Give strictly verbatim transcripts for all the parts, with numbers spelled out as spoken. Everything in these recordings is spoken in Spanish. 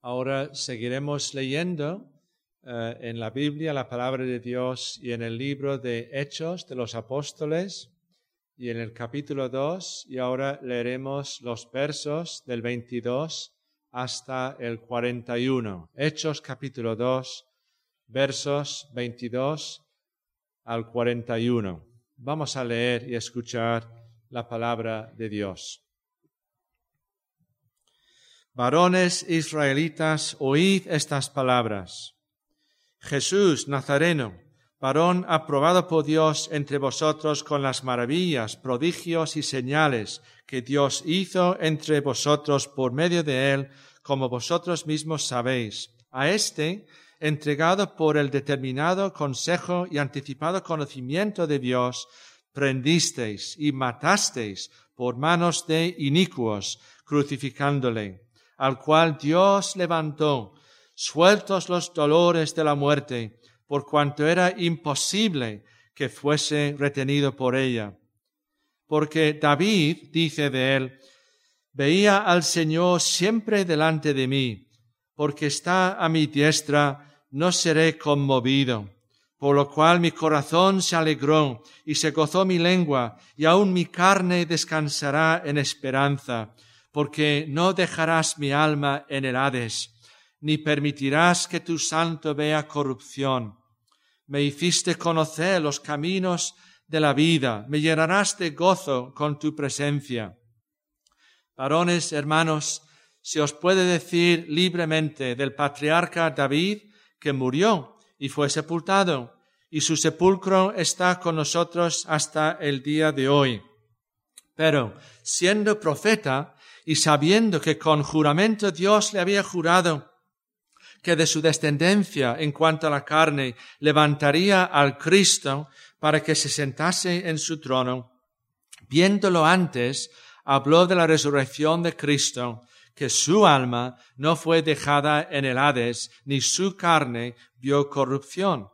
Ahora seguiremos leyendo eh, en la Biblia la palabra de Dios y en el libro de Hechos de los Apóstoles y en el capítulo dos, y ahora leeremos los versos del veintidós hasta el cuarenta y uno. Hechos capítulo dos, versos veintidós al cuarenta y uno. Vamos a leer y escuchar la palabra de Dios. Varones israelitas, oíd estas palabras. Jesús Nazareno, varón aprobado por Dios entre vosotros con las maravillas, prodigios y señales que Dios hizo entre vosotros por medio de él, como vosotros mismos sabéis. A éste, entregado por el determinado consejo y anticipado conocimiento de Dios, prendisteis y matasteis por manos de inicuos, crucificándole, al cual Dios levantó, sueltos los dolores de la muerte, por cuanto era imposible que fuese retenido por ella. Porque David dice de él: veía al Señor siempre delante de mí, porque está a mi diestra, no seré conmovido. Por lo cual mi corazón se alegró y se gozó mi lengua, y aun mi carne descansará en esperanza, porque no dejarás mi alma en el Hades, ni permitirás que tu santo vea corrupción. Me hiciste conocer los caminos de la vida, me llenarás de gozo con tu presencia. Varones, hermanos, se os puede decir libremente del patriarca David, que murió y fue sepultado, y su sepulcro está con nosotros hasta el día de hoy. Pero, siendo profeta, y sabiendo que con juramento Dios le había jurado que de su descendencia en cuanto a la carne levantaría al Cristo para que se sentase en su trono, viéndolo antes, habló de la resurrección de Cristo, que su alma no fue dejada en el Hades, ni su carne vio corrupción.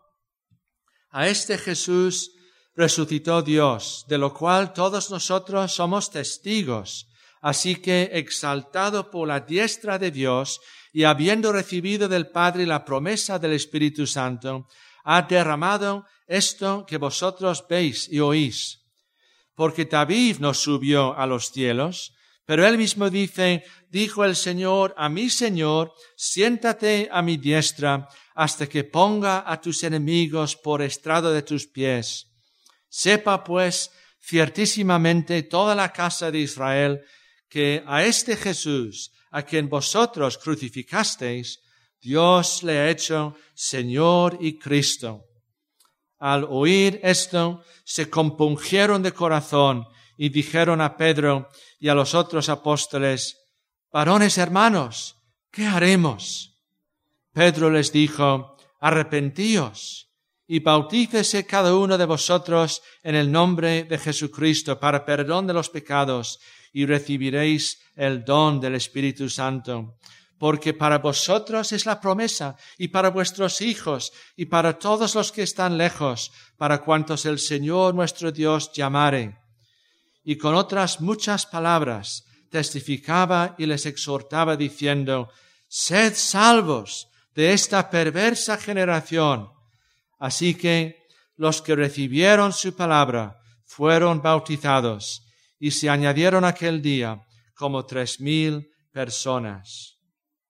A este Jesús resucitó Dios, de lo cual todos nosotros somos testigos. Así que, exaltado por la diestra de Dios y habiendo recibido del Padre la promesa del Espíritu Santo, ha derramado esto que vosotros veis y oís. Porque David no subió a los cielos, pero él mismo dice: dijo el Señor a mi Señor, siéntate a mi diestra hasta que ponga a tus enemigos por estrado de tus pies. Sepa pues ciertísimamente toda la casa de Israel que a este Jesús, a quien vosotros crucificasteis, Dios le ha hecho Señor y Cristo. Al oír esto, se compungieron de corazón y dijeron a Pedro y a los otros apóstoles: varones hermanos, ¿qué haremos? Pedro les dijo: arrepentíos y bautícese cada uno de vosotros en el nombre de Jesucristo para perdón de los pecados, y recibiréis el don del Espíritu Santo. Porque para vosotros es la promesa, y para vuestros hijos, y para todos los que están lejos, para cuantos el Señor nuestro Dios llamare. Y con otras muchas palabras testificaba y les exhortaba diciendo: sed salvos de esta perversa generación. Así que los que recibieron su palabra fueron bautizados, y se añadieron aquel día como tres mil personas.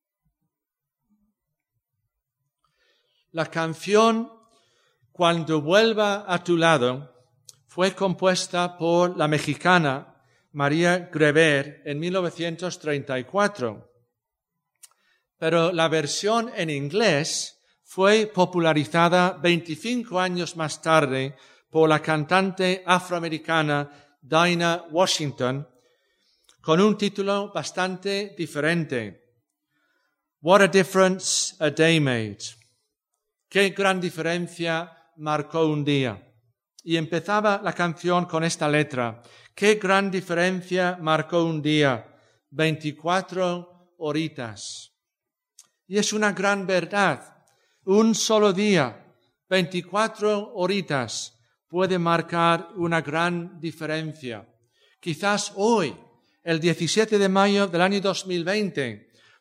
La canción Cuando vuelva a tu lado fue compuesta por la mexicana María Greber en mil novecientos treinta y cuatro, pero la versión en inglés fue popularizada veinticinco años más tarde por la cantante afroamericana Dinah Washington, con un título bastante diferente: What a Difference a Day Made. Qué gran diferencia marcó un día. Y empezaba la canción con esta letra: qué gran diferencia marcó un día, veinticuatro horitas. Y es una gran verdad. Un solo día, veinticuatro horitas, puede marcar una gran diferencia. Quizás hoy, el diecisiete de mayo del año dos mil veinte,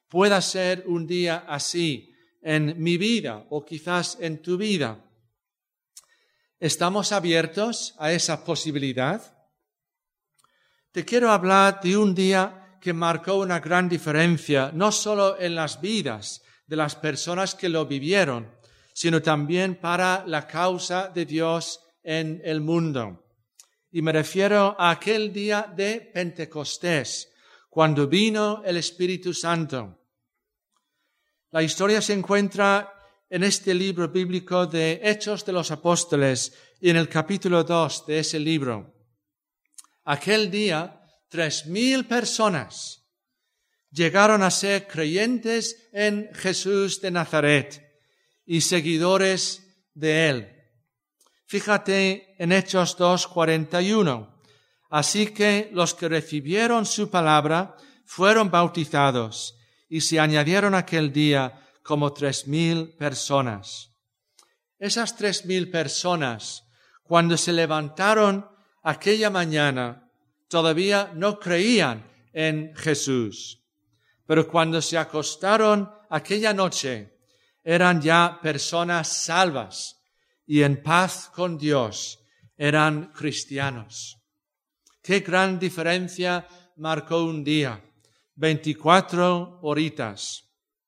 pueda ser un día así en mi vida o quizás en tu vida. ¿Estamos abiertos a esa posibilidad? Te quiero hablar de un día que marcó una gran diferencia, no solo en las vidas de las personas que lo vivieron, sino también para la causa de Dios en el mundo. Y me refiero a aquel día de Pentecostés, cuando vino el Espíritu Santo. La historia se encuentra en este libro bíblico de Hechos de los Apóstoles y en el capítulo dos de ese libro. Aquel día, tres mil personas llegaron a ser creyentes en Jesús de Nazaret y seguidores de él. Fíjate en Hechos dos, cuarenta y uno. Así que los que recibieron su palabra fueron bautizados y se añadieron aquel día como tres mil personas. Esas tres mil personas, cuando se levantaron aquella mañana, todavía no creían en Jesús. Pero cuando se acostaron aquella noche, eran ya personas salvas y en paz con Dios, eran cristianos. Qué gran diferencia marcó un día, veinticuatro horitas.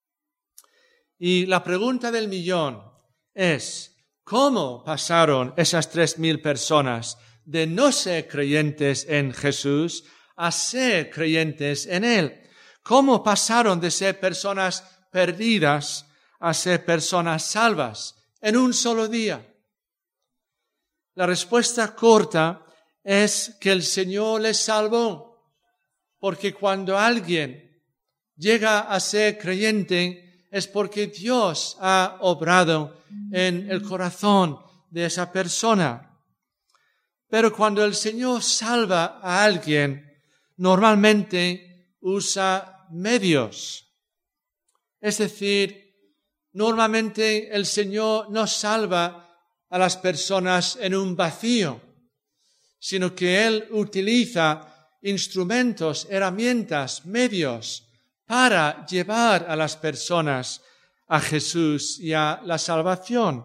Y la pregunta del millón es, ¿cómo pasaron esas tres mil personas de no ser creyentes en Jesús a ser creyentes en Él? ¿Cómo pasaron de ser personas perdidas a ser personas salvas en un solo día? La respuesta corta es que el Señor les salvó, porque cuando alguien llega a ser creyente es porque Dios ha obrado en el corazón de esa persona. Pero cuando el Señor salva a alguien, normalmente usa medios. Es decir, normalmente el Señor no salva a las personas en un vacío, sino que Él utiliza instrumentos, herramientas, medios para llevar a las personas a Jesús y a la salvación.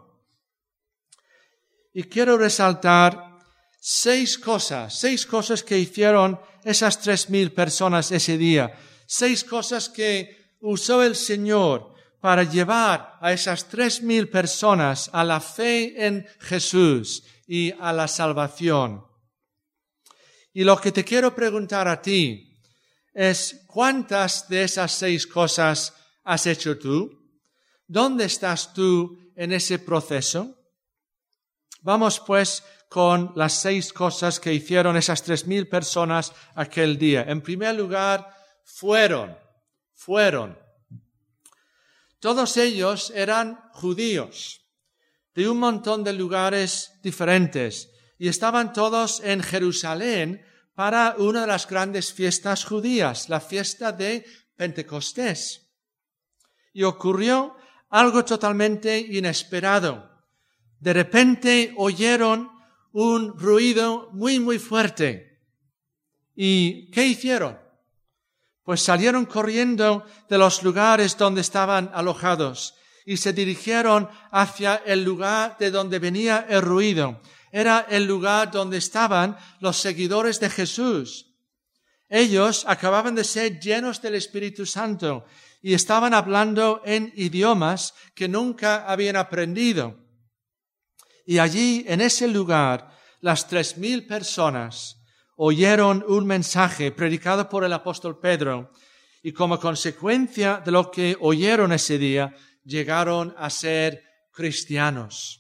Y quiero resaltar seis cosas, seis cosas que hicieron esas tres mil personas ese día, seis cosas que usó el Señor para llevar a esas tres mil personas a la fe en Jesús y a la salvación. Y lo que te quiero preguntar a ti es, ¿cuántas de esas seis cosas has hecho tú? ¿Dónde estás tú en ese proceso? Vamos pues con las seis cosas que hicieron esas tres mil personas aquel día. En primer lugar, fueron, fueron. Todos ellos eran judíos de un montón de lugares diferentes y estaban todos en Jerusalén para una de las grandes fiestas judías, la fiesta de Pentecostés. Y ocurrió algo totalmente inesperado. De repente oyeron un ruido muy, muy fuerte. ¿Y qué hicieron? Pues salieron corriendo de los lugares donde estaban alojados y se dirigieron hacia el lugar de donde venía el ruido. Era el lugar donde estaban los seguidores de Jesús. Ellos acababan de ser llenos del Espíritu Santo y estaban hablando en idiomas que nunca habían aprendido. Y allí, en ese lugar, las tres mil personas oyeron un mensaje predicado por el apóstol Pedro y como consecuencia de lo que oyeron ese día, llegaron a ser cristianos.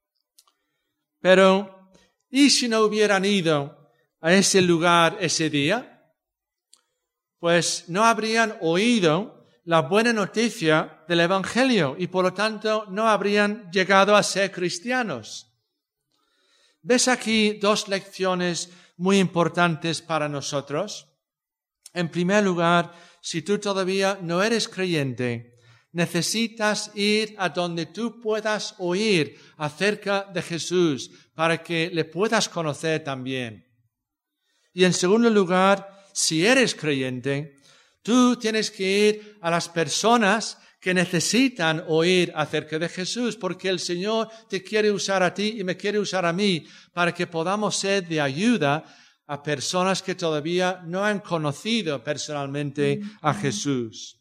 Pero, ¿y si no hubieran ido a ese lugar ese día? Pues no habrían oído la buena noticia del Evangelio y por lo tanto no habrían llegado a ser cristianos. ¿Ves aquí dos lecciones muy importantes para nosotros? En primer lugar, si tú todavía no eres creyente, necesitas ir a donde tú puedas oír acerca de Jesús para que le puedas conocer también. Y en segundo lugar, si eres creyente, Tú tienes que ir a las personas que necesitan oír acerca de Jesús, porque el Señor te quiere usar a ti y me quiere usar a mí para que podamos ser de ayuda a personas que todavía no han conocido personalmente a Jesús.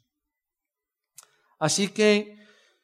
Así que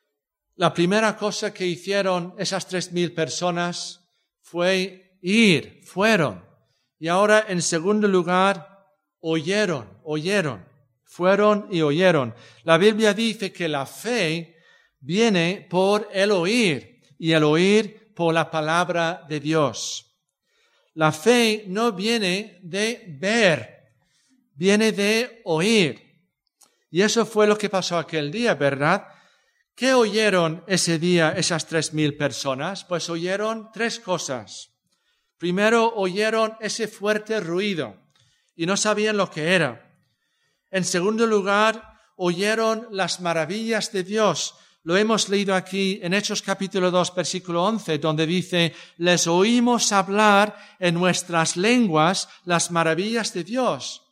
la primera cosa que hicieron esas tres mil personas fue ir, fueron. Y ahora, en segundo lugar, oyeron, oyeron, fueron y oyeron. La Biblia dice que la fe viene por el oír y el oír por la palabra de Dios. La fe no viene de ver, viene de oír. Y eso fue lo que pasó aquel día, ¿verdad? ¿Qué oyeron ese día esas tres mil personas? Pues oyeron tres cosas. Primero, oyeron ese fuerte ruido y no sabían lo que era. En segundo lugar, oyeron las maravillas de Dios. Lo hemos leído aquí en Hechos capítulo dos, versículo once, donde dice, les oímos hablar en nuestras lenguas las maravillas de Dios.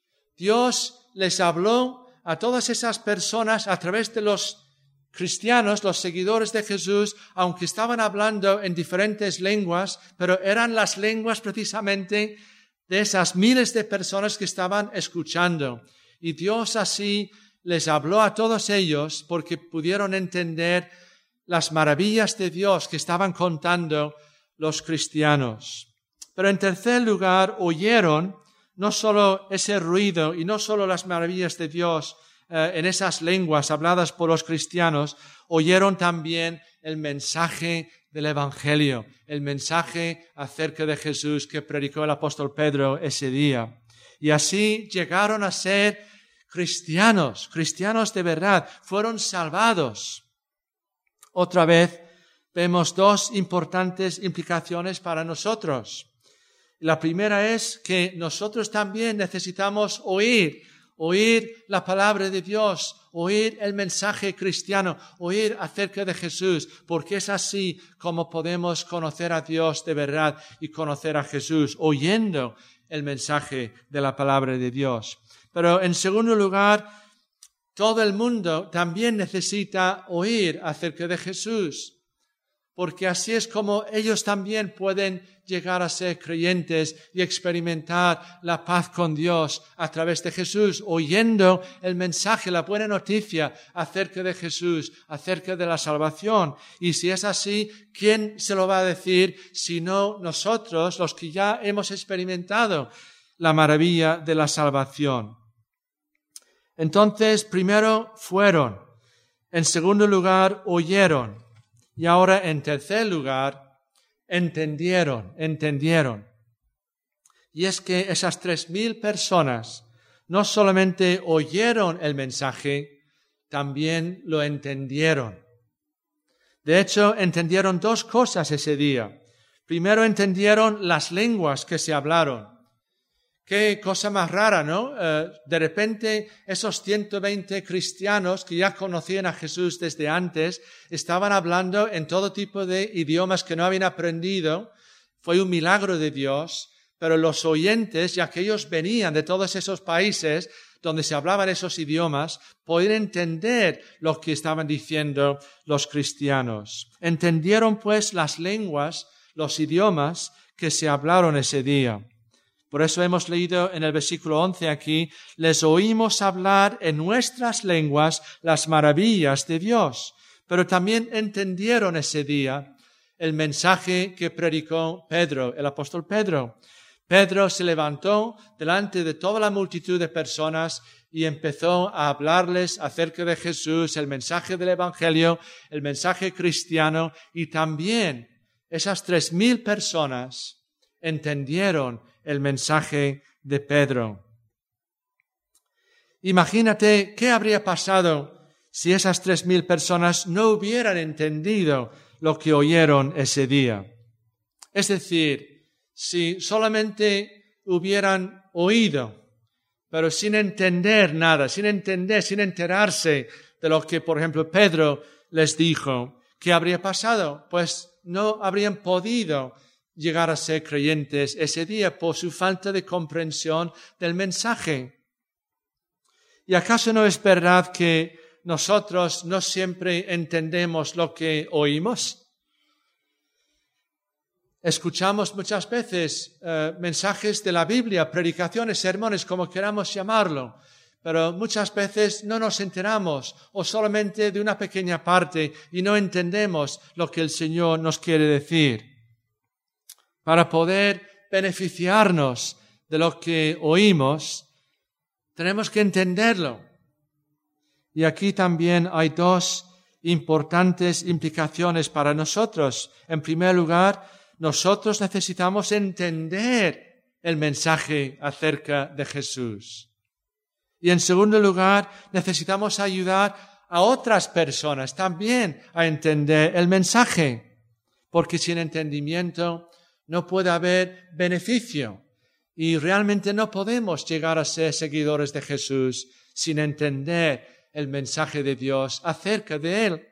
Dios les habló a todas esas personas a través de los cristianos, los seguidores de Jesús, aunque estaban hablando en diferentes lenguas, pero eran las lenguas precisamente de esas miles de personas que estaban escuchando. Y Dios así les habló a todos ellos porque pudieron entender las maravillas de Dios que estaban contando los cristianos. Pero en tercer lugar, oyeron no solo ese ruido y no solo las maravillas de Dios eh, en esas lenguas habladas por los cristianos, oyeron también el mensaje del Evangelio, el mensaje acerca de Jesús que predicó el apóstol Pedro ese día. Y así llegaron a ser cristianos, cristianos de verdad, fueron salvados. Otra vez vemos dos importantes implicaciones para nosotros. La primera es que nosotros también necesitamos oír, oír la palabra de Dios, oír el mensaje cristiano, oír acerca de Jesús, porque es así como podemos conocer a Dios de verdad y conocer a Jesús, oyendo el mensaje de la palabra de Dios. Pero en segundo lugar, todo el mundo también necesita oír acerca de Jesús, porque así es como ellos también pueden llegar a ser creyentes y experimentar la paz con Dios a través de Jesús, oyendo el mensaje, la buena noticia acerca de Jesús, acerca de la salvación. Y si es así, ¿quién se lo va a decir sino nosotros, los que ya hemos experimentado la maravilla de la salvación? Entonces, primero fueron, en segundo lugar, oyeron, y ahora en tercer lugar, entendieron, entendieron. Y es que esas tres mil personas no solamente oyeron el mensaje, también lo entendieron. De hecho, entendieron dos cosas ese día. Primero, entendieron las lenguas que se hablaron. Qué cosa más rara, ¿no? Eh, de repente, esos ciento veinte cristianos que ya conocían a Jesús desde antes, estaban hablando en todo tipo de idiomas que no habían aprendido. Fue un milagro de Dios, pero los oyentes, ya que ellos venían de todos esos países donde se hablaban esos idiomas, podían entender lo que estaban diciendo los cristianos. Entendieron, pues, las lenguas, los idiomas que se hablaron ese día. Por eso hemos leído en el versículo once aquí, les oímos hablar en nuestras lenguas las maravillas de Dios. Pero también entendieron ese día el mensaje que predicó Pedro, el apóstol Pedro. Pedro se levantó delante de toda la multitud de personas y empezó a hablarles acerca de Jesús, el mensaje del Evangelio, el mensaje cristiano, y también esas tres mil personas entendieron el mensaje de Pedro. Imagínate qué habría pasado si esas tres mil personas no hubieran entendido lo que oyeron ese día. Es decir, si solamente hubieran oído, pero sin entender nada, sin entender, sin enterarse de lo que, por ejemplo, Pedro les dijo, ¿qué habría pasado? Pues no habrían podido llegar a ser creyentes ese día por su falta de comprensión del mensaje. ¿Y acaso no es verdad que nosotros no siempre entendemos lo que oímos? Escuchamos muchas veces eh, mensajes de la Biblia, predicaciones, sermones, como queramos llamarlo, pero muchas veces no nos enteramos o solamente de una pequeña parte y no entendemos lo que el Señor nos quiere decir. Para poder beneficiarnos de lo que oímos, tenemos que entenderlo. Y aquí también hay dos importantes implicaciones para nosotros. En primer lugar, nosotros necesitamos entender el mensaje acerca de Jesús. Y en segundo lugar, necesitamos ayudar a otras personas también a entender el mensaje. Porque sin entendimiento no puede haber beneficio. Y realmente no podemos llegar a ser seguidores de Jesús sin entender el mensaje de Dios acerca de Él.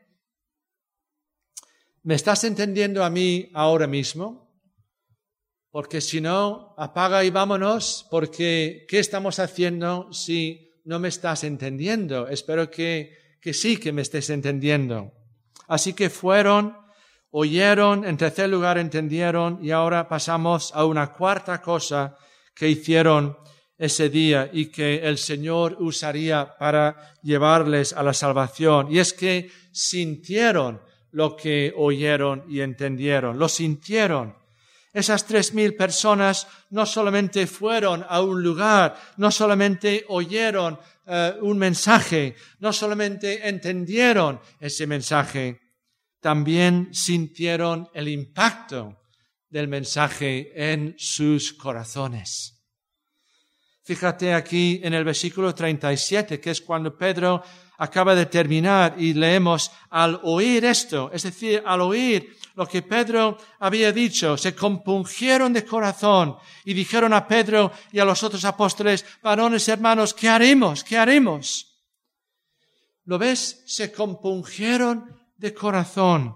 ¿Me estás entendiendo a mí ahora mismo? Porque si no, apaga y vámonos, porque ¿qué estamos haciendo si no me estás entendiendo? Espero que, que sí que me estés entendiendo. Así que fueron, oyeron, en tercer lugar entendieron, y ahora pasamos a una cuarta cosa que hicieron ese día y que el Señor usaría para llevarles a la salvación. Y es que sintieron lo que oyeron y entendieron. Lo sintieron. Esas tres mil personas no solamente fueron a un lugar, no solamente oyeron uh, un mensaje, no solamente entendieron ese mensaje, también sintieron el impacto del mensaje en sus corazones. Fíjate aquí en el versículo treinta y siete, que es cuando Pedro acaba de terminar y leemos, al oír esto, es decir, al oír lo que Pedro había dicho, se compungieron de corazón y dijeron a Pedro y a los otros apóstoles, varones hermanos, ¿qué haremos? ¿Qué haremos? ¿Lo ves? Se compungieron de corazón.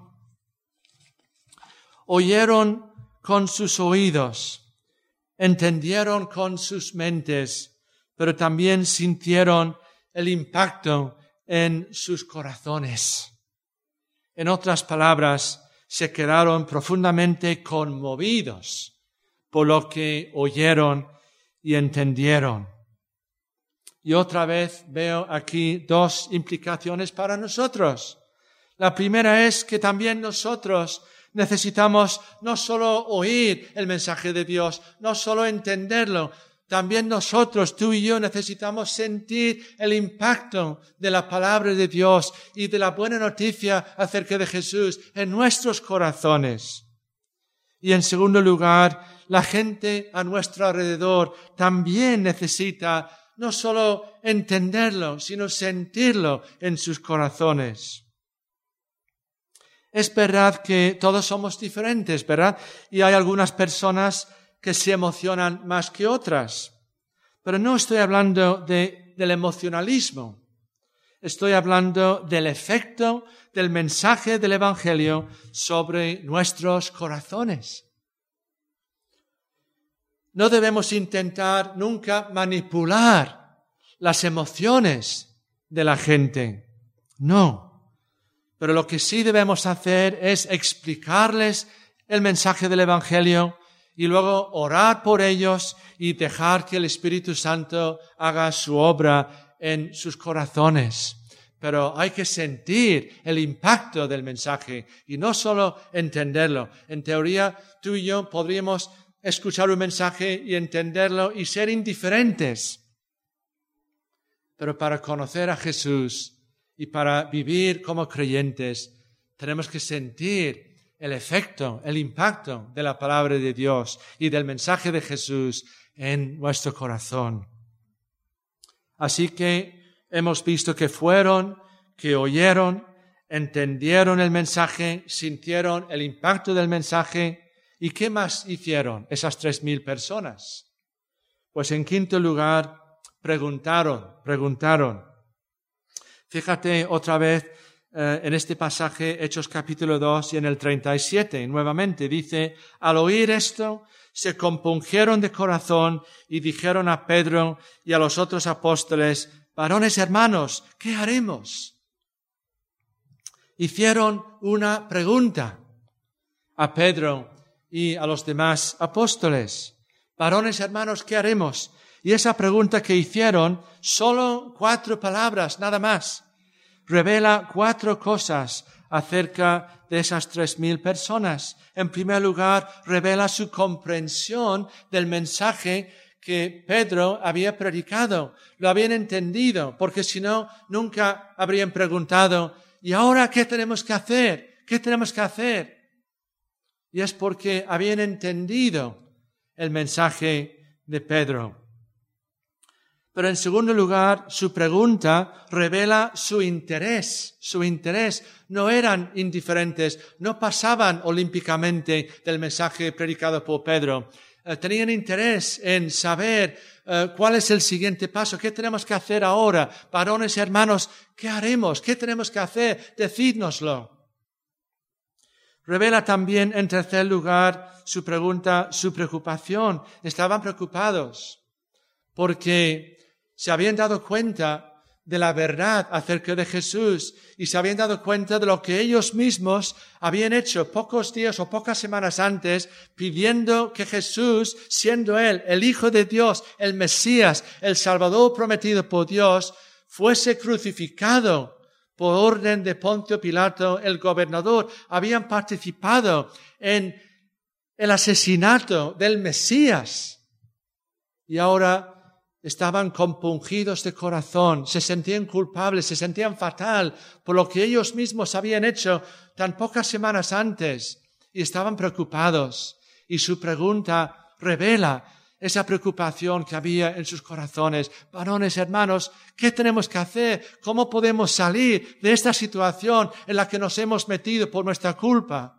Oyeron con sus oídos. Entendieron con sus mentes, pero también sintieron el impacto en sus corazones. En otras palabras, se quedaron profundamente conmovidos por lo que oyeron y entendieron. Y otra vez veo aquí dos implicaciones para nosotros. La primera es que también nosotros necesitamos no solo oír el mensaje de Dios, no solo entenderlo, también nosotros, tú y yo, necesitamos sentir el impacto de la palabra de Dios y de la buena noticia acerca de Jesús en nuestros corazones. Y en segundo lugar, la gente a nuestro alrededor también necesita no solo entenderlo, sino sentirlo en sus corazones. Es verdad que todos somos diferentes, ¿verdad? Y hay algunas personas que se emocionan más que otras. Pero no estoy hablando de, del emocionalismo. Estoy hablando del efecto del mensaje del Evangelio sobre nuestros corazones. No debemos intentar nunca manipular las emociones de la gente. No. Pero lo que sí debemos hacer es explicarles el mensaje del Evangelio y luego orar por ellos y dejar que el Espíritu Santo haga su obra en sus corazones. Pero hay que sentir el impacto del mensaje y no solo entenderlo. En teoría, tú y yo podríamos escuchar un mensaje y entenderlo y ser indiferentes. Pero para conocer a Jesús y para vivir como creyentes, tenemos que sentir el efecto, el impacto de la palabra de Dios y del mensaje de Jesús en nuestro corazón. Así que hemos visto que fueron, que oyeron, entendieron el mensaje, sintieron el impacto del mensaje. ¿Y qué más hicieron esas tres mil personas? Pues en quinto lugar, preguntaron, preguntaron. Fíjate otra vez eh, en este pasaje, Hechos capítulo dos y en el treinta y siete, nuevamente dice, al oír esto, se compungieron de corazón y dijeron a Pedro y a los otros apóstoles, varones hermanos, ¿qué haremos? Hicieron una pregunta a Pedro y a los demás apóstoles. Varones hermanos, ¿qué haremos? Y esa pregunta que hicieron, solo cuatro palabras, nada más, revela cuatro cosas acerca de esas tres mil personas. En primer lugar, revela su comprensión del mensaje que Pedro había predicado. Lo habían entendido, porque si no, nunca habrían preguntado, ¿y ahora qué tenemos que hacer? ¿Qué tenemos que hacer? Y es porque habían entendido el mensaje de Pedro. Pero en segundo lugar, su pregunta revela su interés, su interés. No eran indiferentes, no pasaban olímpicamente del mensaje predicado por Pedro. Eh, tenían interés en saber eh, cuál es el siguiente paso, qué tenemos que hacer ahora. Varones, hermanos, ¿qué haremos? ¿Qué tenemos que hacer? Decídnoslo. Revela también, en tercer lugar, su pregunta, su preocupación. Estaban preocupados porque se habían dado cuenta de la verdad acerca de Jesús y se habían dado cuenta de lo que ellos mismos habían hecho pocos días o pocas semanas antes, pidiendo que Jesús, siendo Él el Hijo de Dios, el Mesías, el Salvador prometido por Dios, fuese crucificado por orden de Poncio Pilato, el gobernador. Habían participado en el asesinato del Mesías y ahora estaban compungidos de corazón, se sentían culpables, se sentían fatal por lo que ellos mismos habían hecho tan pocas semanas antes y estaban preocupados. Y su pregunta revela esa preocupación que había en sus corazones. Varones, hermanos, ¿qué tenemos que hacer? ¿Cómo podemos salir de esta situación en la que nos hemos metido por nuestra culpa?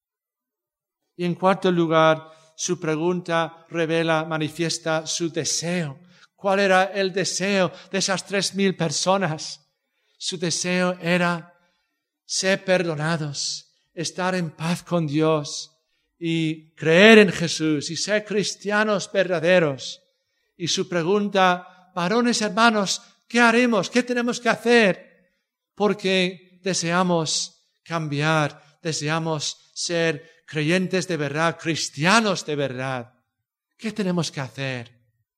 Y en cuarto lugar, su pregunta revela, manifiesta su deseo. ¿Cuál era el deseo de esas tres mil personas? Su deseo era ser perdonados, estar en paz con Dios y creer en Jesús y ser cristianos verdaderos. Y su pregunta, varones hermanos, ¿qué haremos? ¿Qué tenemos que hacer? Porque deseamos cambiar, deseamos ser creyentes de verdad, cristianos de verdad. ¿Qué tenemos que hacer?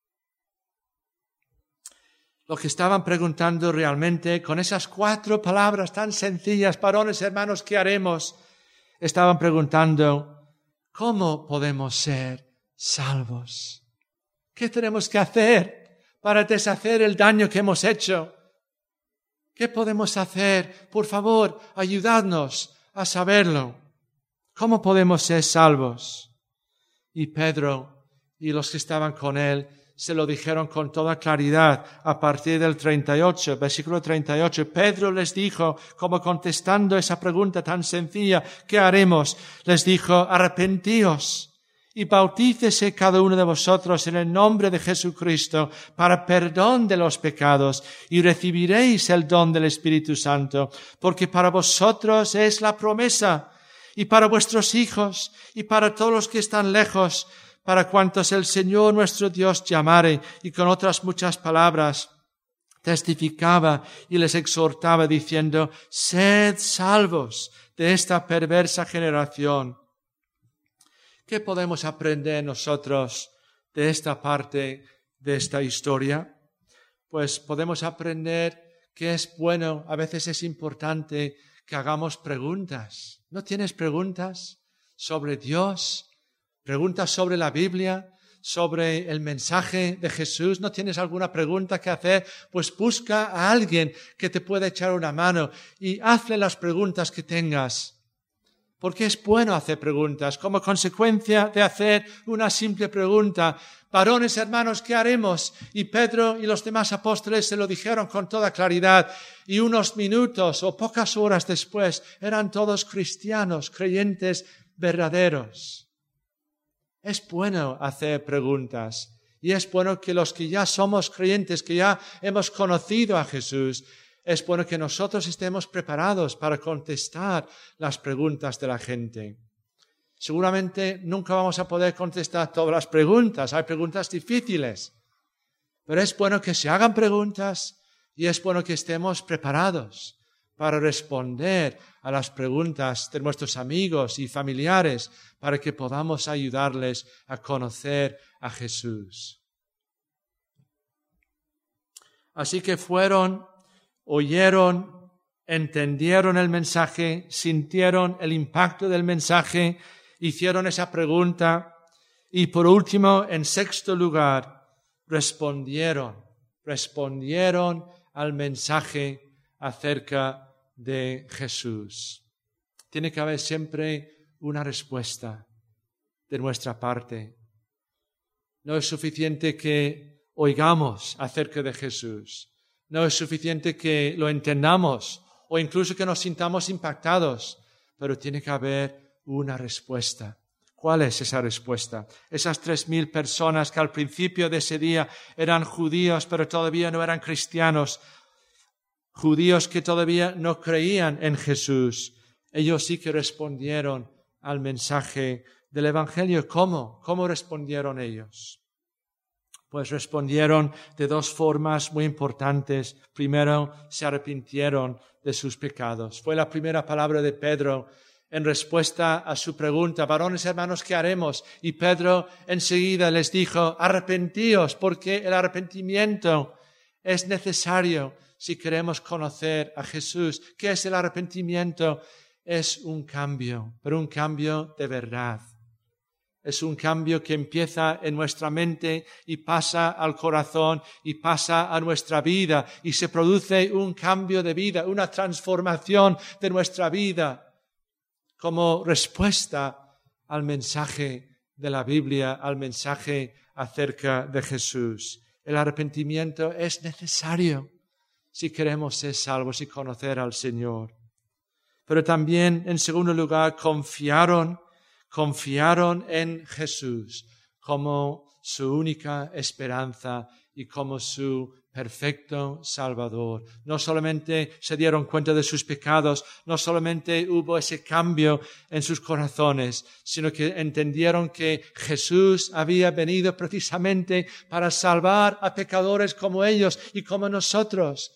Lo que estaban preguntando realmente con esas cuatro palabras tan sencillas, varones hermanos, ¿qué haremos? Estaban preguntando, ¿cómo podemos ser salvos? ¿Qué tenemos que hacer para deshacer el daño que hemos hecho? ¿Qué podemos hacer? Por favor, ayudadnos a saberlo. ¿Cómo podemos ser salvos? Y Pedro y los que estaban con él se lo dijeron con toda claridad a partir del treinta y ocho, versículo treinta y ocho. Pedro les dijo, como contestando esa pregunta tan sencilla, ¿qué haremos? Les dijo, arrepentíos y bautícese cada uno de vosotros en el nombre de Jesucristo para perdón de los pecados y recibiréis el don del Espíritu Santo, porque para vosotros es la promesa y para vuestros hijos y para todos los que están lejos, para cuantos el Señor nuestro Dios llamare. Y con otras muchas palabras testificaba y les exhortaba diciendo, sed salvos de esta perversa generación. ¿Qué podemos aprender nosotros de esta parte de esta historia? Pues podemos aprender que es bueno, a veces es importante que hagamos preguntas. ¿No tienes preguntas sobre Dios? ¿Preguntas sobre la Biblia? ¿Sobre el mensaje de Jesús? ¿No tienes alguna pregunta que hacer? Pues busca a alguien que te pueda echar una mano y hazle las preguntas que tengas. Porque es bueno hacer preguntas. Como consecuencia de hacer una simple pregunta, varones hermanos, ¿qué haremos? Y Pedro y los demás apóstoles se lo dijeron con toda claridad. Y unos minutos o pocas horas después eran todos cristianos, creyentes verdaderos. Es bueno hacer preguntas y es bueno que los que ya somos creyentes, que ya hemos conocido a Jesús, es bueno que nosotros estemos preparados para contestar las preguntas de la gente. Seguramente nunca vamos a poder contestar todas las preguntas, hay preguntas difíciles, pero es bueno que se hagan preguntas Y es bueno que estemos preparados para responder a las preguntas de nuestros amigos y familiares, para que podamos ayudarles a conocer a Jesús. Así que fueron, oyeron, entendieron el mensaje, sintieron el impacto del mensaje, hicieron esa pregunta y por último, en sexto lugar, respondieron, respondieron al mensaje acerca de Jesús. Tiene que haber siempre una respuesta de nuestra parte. No es suficiente que oigamos acerca de Jesús. No es suficiente que lo entendamos o incluso que nos sintamos impactados, pero tiene que haber una respuesta. ¿Cuál es esa respuesta? Esas tres mil personas que al principio de ese día eran judíos, pero todavía no eran cristianos, judíos que todavía no creían en Jesús, ellos sí que respondieron al mensaje del Evangelio. ¿Cómo? ¿Cómo respondieron ellos? Pues respondieron de dos formas muy importantes. Primero, se arrepintieron de sus pecados. Fue la primera palabra de Pedro en respuesta a su pregunta: varones hermanos, ¿qué haremos? Y Pedro enseguida les dijo: arrepentíos, porque el arrepentimiento es necesario si queremos conocer a Jesús. ¿Qué es el arrepentimiento? Es un cambio, pero un cambio de verdad. Es un cambio que empieza en nuestra mente y pasa al corazón y pasa a nuestra vida y se produce un cambio de vida, una transformación de nuestra vida como respuesta al mensaje de la Biblia, al mensaje acerca de Jesús. El arrepentimiento es necesario si queremos ser salvos y conocer al Señor. Pero también, en segundo lugar, confiaron Confiaron en Jesús como su única esperanza y como su perfecto Salvador. No solamente se dieron cuenta de sus pecados, no solamente hubo ese cambio en sus corazones, sino que entendieron que Jesús había venido precisamente para salvar a pecadores como ellos y como nosotros.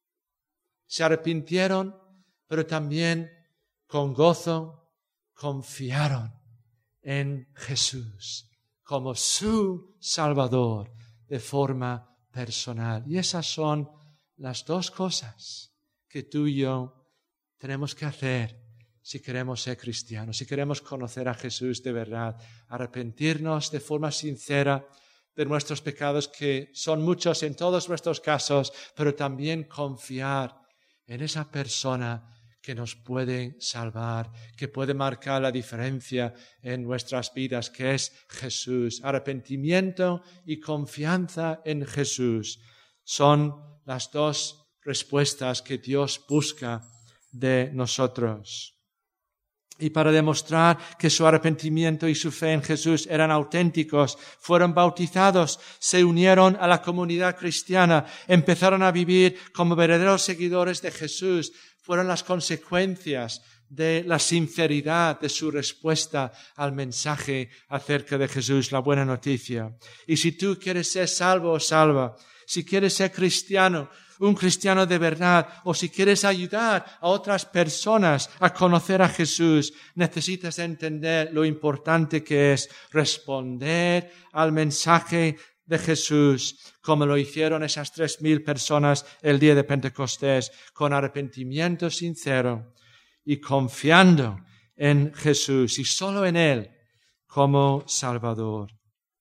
Se arrepintieron, pero también con gozo confiaron en Jesús como su Salvador de forma personal. Y esas son las dos cosas que tú y yo tenemos que hacer si queremos ser cristianos, si queremos conocer a Jesús de verdad. Arrepentirnos de forma sincera de nuestros pecados, que son muchos en todos nuestros casos, pero también confiar en esa persona que nos puede salvar, que puede marcar la diferencia en nuestras vidas, que es Jesús. Arrepentimiento y confianza en Jesús son las dos respuestas que Dios busca de nosotros. Y para demostrar que su arrepentimiento y su fe en Jesús eran auténticos, fueron bautizados, se unieron a la comunidad cristiana, empezaron a vivir como verdaderos seguidores de Jesús. Fueron las consecuencias de la sinceridad de su respuesta al mensaje acerca de Jesús, la buena noticia. Y si tú quieres ser salvo o salva, si quieres ser cristiano, un cristiano de verdad, o si quieres ayudar a otras personas a conocer a Jesús, necesitas entender lo importante que es responder al mensaje de Jesús, como lo hicieron esas tres mil personas el día de Pentecostés, con arrepentimiento sincero y confiando en Jesús y solo en Él como Salvador.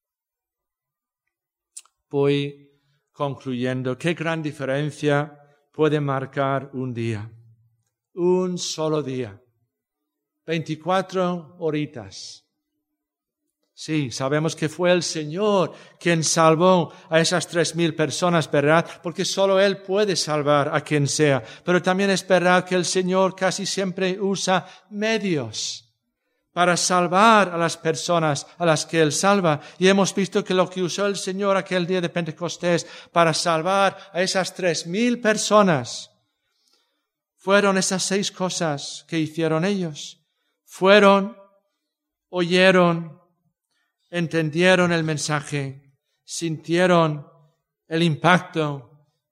Voy concluyendo. Qué gran diferencia puede marcar un día, un solo día, veinticuatro horitas. Sí, sabemos que fue el Señor quien salvó a esas tres mil personas, ¿verdad? Porque solo Él puede salvar a quien sea. Pero también es verdad que el Señor casi siempre usa medios para salvar a las personas a las que Él salva. Y hemos visto que lo que usó el Señor aquel día de Pentecostés para salvar a esas tres mil personas fueron esas seis cosas que hicieron ellos. Fueron, oyeron, entendieron el mensaje, sintieron el impacto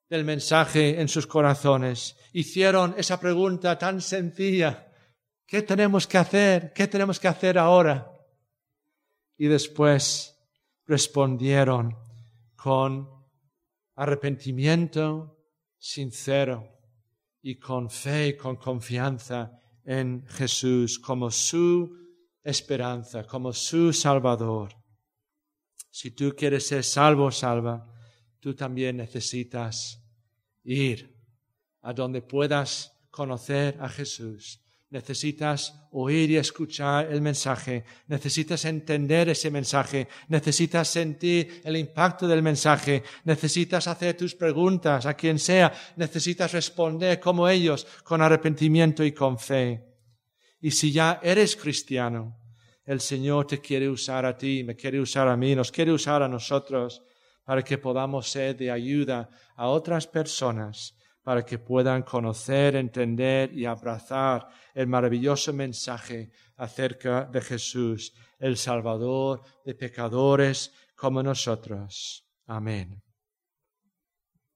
del mensaje en sus corazones. Hicieron esa pregunta tan sencilla: ¿qué tenemos que hacer? ¿Qué tenemos que hacer ahora? Y después respondieron con arrepentimiento sincero y con fe y con confianza en Jesús como su esperanza, como su Salvador. Si tú quieres ser salvo o salva, tú también necesitas ir a donde puedas conocer a Jesús. Necesitas oír y escuchar el mensaje. Necesitas entender ese mensaje. Necesitas sentir el impacto del mensaje. Necesitas hacer tus preguntas a quien sea. Necesitas responder como ellos, con arrepentimiento y con fe. Y si ya eres cristiano, el Señor te quiere usar a ti, me quiere usar a mí, nos quiere usar a nosotros para que podamos ser de ayuda a otras personas, para que puedan conocer, entender y abrazar el maravilloso mensaje acerca de Jesús, el Salvador de pecadores como nosotros. Amén.